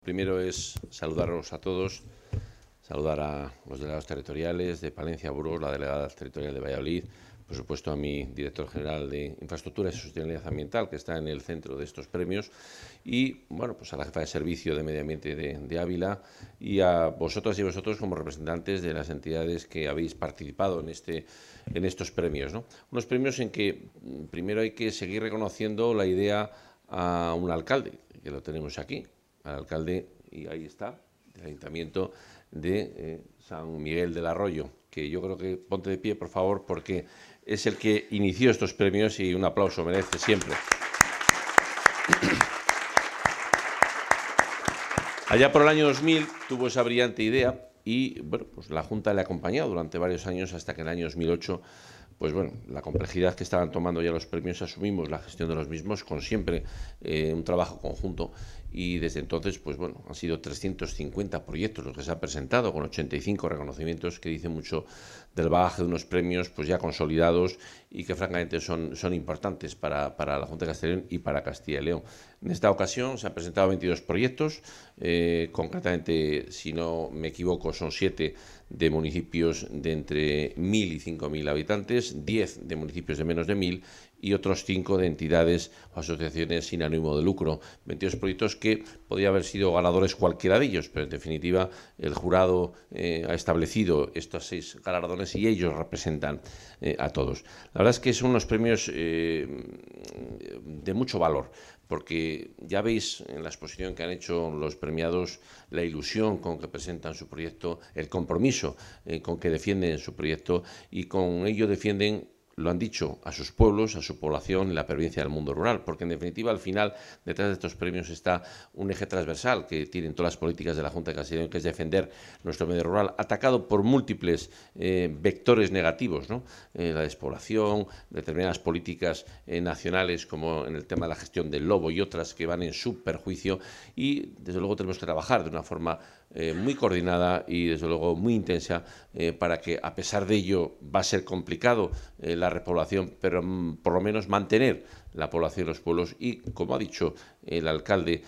Primero es saludaros a todos, saludar a los delegados territoriales de Palencia, Burgos, la delegada territorial de Valladolid, por supuesto a mi director general de Infraestructuras y Sostenibilidad Ambiental, que está en el centro de estos premios, y bueno, pues a la jefa de servicio de Medio Ambiente de Ávila y a vosotras y vosotros como representantes de las entidades que habéis participado en estos premios, ¿no? Unos premios en que primero hay que seguir reconociendo la idea a un alcalde, que lo tenemos aquí, al alcalde, y ahí está, del Ayuntamiento de San Miguel del Arroyo, que yo creo que ponte de pie, por favor, porque es el que inició estos premios y un aplauso merece siempre. Allá por el año 2000 tuvo esa brillante idea y bueno, pues la Junta le ha acompañado durante varios años hasta que en el año 2008, pues bueno, la complejidad que estaban tomando ya los premios, asumimos la gestión de los mismos con siempre un trabajo conjunto y desde entonces, pues bueno, han sido 350 proyectos los que se han presentado con 85 reconocimientos que dicen mucho del bagaje de unos premios pues ya consolidados y que francamente son importantes para la Junta de Castilla y León y para Castilla y León. En esta ocasión se han presentado 22 proyectos, concretamente, si no me equivoco, son 7 de municipios de entre 1.000 y 5.000 habitantes, 10 de municipios de menos de 1.000 y otros 5 de entidades o asociaciones sin ánimo de lucro. 22 proyectos que podría haber sido ganadores cualquiera de ellos, pero en definitiva el jurado ha establecido estos 6 galardones y ellos representan a todos. La verdad es que son unos premios de mucho valor, porque ya veis en la exposición que han hecho los premiados la ilusión con que presentan su proyecto, el compromiso con que defienden su proyecto y con ello defienden, lo han dicho, a sus pueblos, a su población y la pervivencia del mundo rural, porque en definitiva al final detrás de estos premios está un eje transversal que tienen todas las políticas de la Junta de Castilla y León, que es defender nuestro medio rural, atacado por múltiples vectores negativos, ¿no? La despoblación, determinadas políticas nacionales como en el tema de la gestión del lobo y otras que van en su perjuicio y desde luego tenemos que trabajar de una forma muy coordinada y desde luego muy intensa para que a pesar de ello va a ser complicado la repoblación, pero por lo menos mantener la población de los pueblos y, como ha dicho el alcalde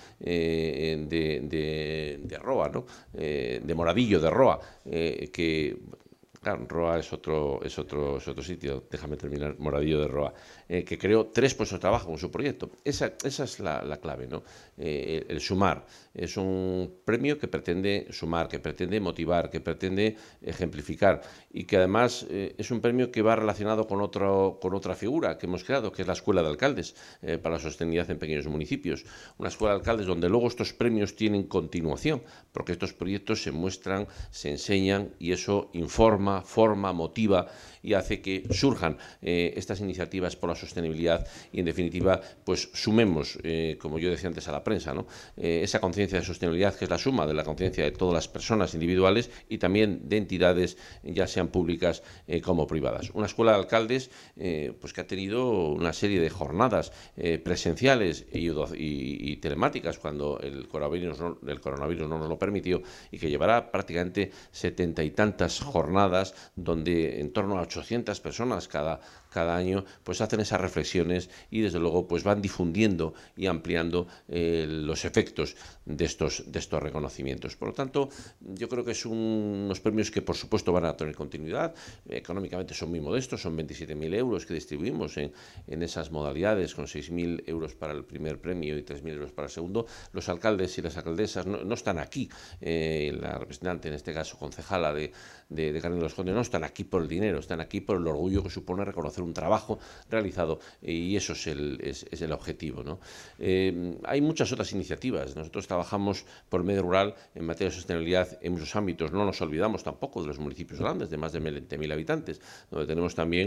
de Roa, ¿no? De Moradillo de Roa, que claro, Roa es otro sitio, déjame terminar, Moradillo de Roa, que creó 3 puestos de trabajo con su proyecto. Esa es la clave, ¿no? El sumar. Es un premio que pretende sumar, que pretende motivar, que pretende ejemplificar y que además es un premio que va relacionado con otra figura que hemos creado, que es la Escuela de Alcaldes para la Sostenibilidad en Pequeños Municipios. Una escuela de alcaldes donde luego estos premios tienen continuación, porque estos proyectos se muestran, se enseñan y eso informa, forma, motiva y hace que surjan estas iniciativas por la sostenibilidad y, en definitiva, pues sumemos, como yo decía antes a la prensa, ¿no? Esa conciencia de sostenibilidad que es la suma de la conciencia de todas las personas individuales y también de entidades, ya sean públicas como privadas. Una escuela de alcaldes pues que ha tenido una serie de jornadas presenciales y telemáticas cuando el coronavirus no nos lo permitió y que llevará prácticamente 70 y tantas jornadas donde en torno a 800 personas cada año pues hacen esas reflexiones y desde luego pues van difundiendo y ampliando los efectos de estos reconocimientos. Por lo tanto, yo creo que son unos premios que por supuesto van a tener continuidad. Económicamente son muy modestos, son 27.000 euros que distribuimos en esas modalidades, con 6.000 euros para el primer premio y 3.000 euros para el segundo. Los alcaldes y las alcaldesas no están aquí, la representante, en este caso concejala de Carmen de los Condes, no están aquí por el dinero, están aquí por el orgullo que supone reconocer un trabajo realizado y eso es el objetivo, ¿no? Hay muchas otras iniciativas. Nosotros trabajamos por el medio rural en materia de sostenibilidad en muchos ámbitos. No nos olvidamos tampoco de los municipios grandes de más de 20.000 habitantes, donde tenemos también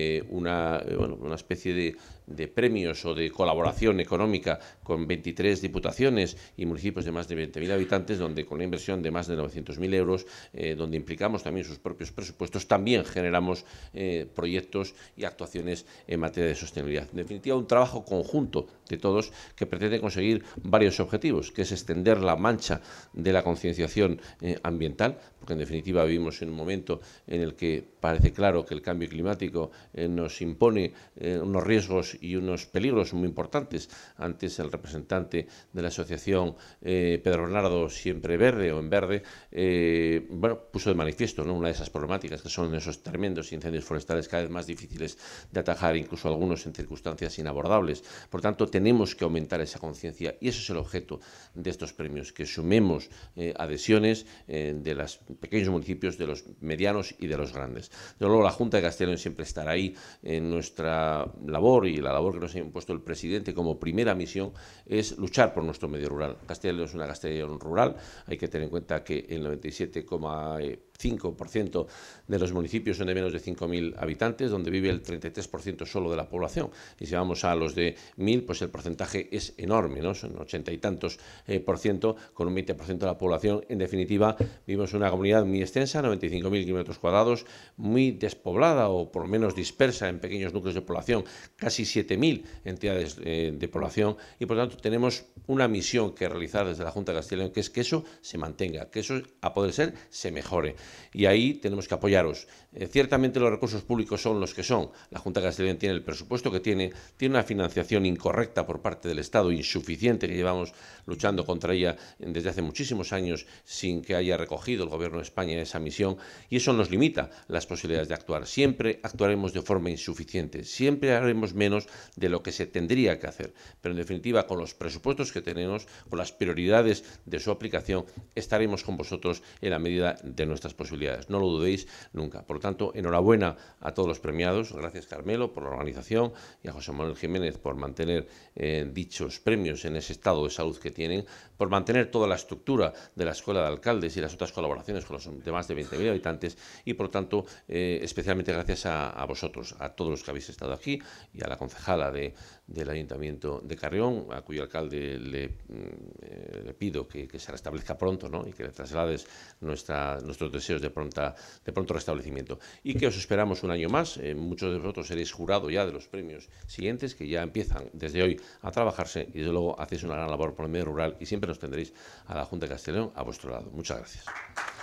una especie de premios o de colaboración económica con 23 diputaciones y municipios de más de 20.000 habitantes, donde con una inversión de más de 900.000 euros, donde implicamos también sus propios presupuestos, también generamos proyectos y actuaciones en materia de sostenibilidad. En definitiva, un trabajo conjunto de todos que pretende conseguir varios objetivos, que es extender la mancha de la concienciación ambiental, porque en definitiva vivimos en un momento en el que parece claro que el cambio climático nos impone unos riesgos y unos peligros muy importantes. Antes el representante de la asociación Pedro Bernardo Siempre Verde o En Verde puso de manifiesto, ¿no?, una de esas problemáticas que son esos tremendos incendios forestales cada vez más difíciles de atajar, incluso algunos en circunstancias inabordables. Por tanto, tenemos que aumentar esa conciencia y ese es el objeto de estos premios, que sumemos adhesiones de los pequeños municipios, de los medianos y de los grandes. Desde luego, la Junta de Castilla y León siempre estará ahí en nuestra labor, y la labor que nos ha impuesto el presidente como primera misión es luchar por nuestro medio rural. Castilla y León es una Castilla y León rural. Hay que tener en cuenta que el 97,5% de los municipios son de menos de 5.000 habitantes, donde vive el 33% solo de la población. Y si vamos a los de 1.000, pues el porcentaje es enorme, ¿no? Son 80 y tantos %, con un 20% de la población. En definitiva, vivimos en una comunidad muy extensa, 95.000 kilómetros cuadrados, muy despoblada o por lo menos dispersa en pequeños núcleos de población, casi 7.000 entidades de población, y por tanto tenemos una misión que realizar desde la Junta de Castilla y León, que es que eso se mantenga, que eso, a poder ser, se mejore. Y ahí tenemos que apoyaros. Ciertamente los recursos públicos son los que son. La Junta de Castilla y León tiene el presupuesto que tiene una financiación incorrecta por parte del Estado, insuficiente, que llevamos luchando contra ella desde hace muchísimos años sin que haya recogido el Gobierno de España esa misión, y eso nos limita las posibilidades de actuar. Siempre actuaremos de forma insuficiente, siempre haremos menos de lo que se tendría que hacer, pero en definitiva, con los presupuestos que tenemos, con las prioridades de su aplicación, estaremos con vosotros en la medida de nuestras posibilidades. No lo dudéis nunca. Por lo tanto, enhorabuena a todos los premiados. Gracias, Carmelo, por la organización, y a José Manuel Jiménez por mantener dichos premios en ese estado de salud que tienen, por mantener toda la estructura de la Escuela de Alcaldes y las otras colaboraciones con los demás de 20.000 habitantes, y por tanto, especialmente gracias a vosotros, a todos los que habéis estado aquí, y a la concejala del Ayuntamiento de Carrión, a cuyo alcalde le pido que se restablezca pronto, ¿no?, y que le traslades nuestros deseos de pronto restablecimiento. Y que os esperamos un año más. Muchos de vosotros seréis jurado ya de los premios siguientes, que ya empiezan desde hoy a trabajarse, y desde luego hacéis una gran labor por el medio rural, y siempre nos tendréis a la Junta de Castilla y León a vuestro lado. Muchas gracias.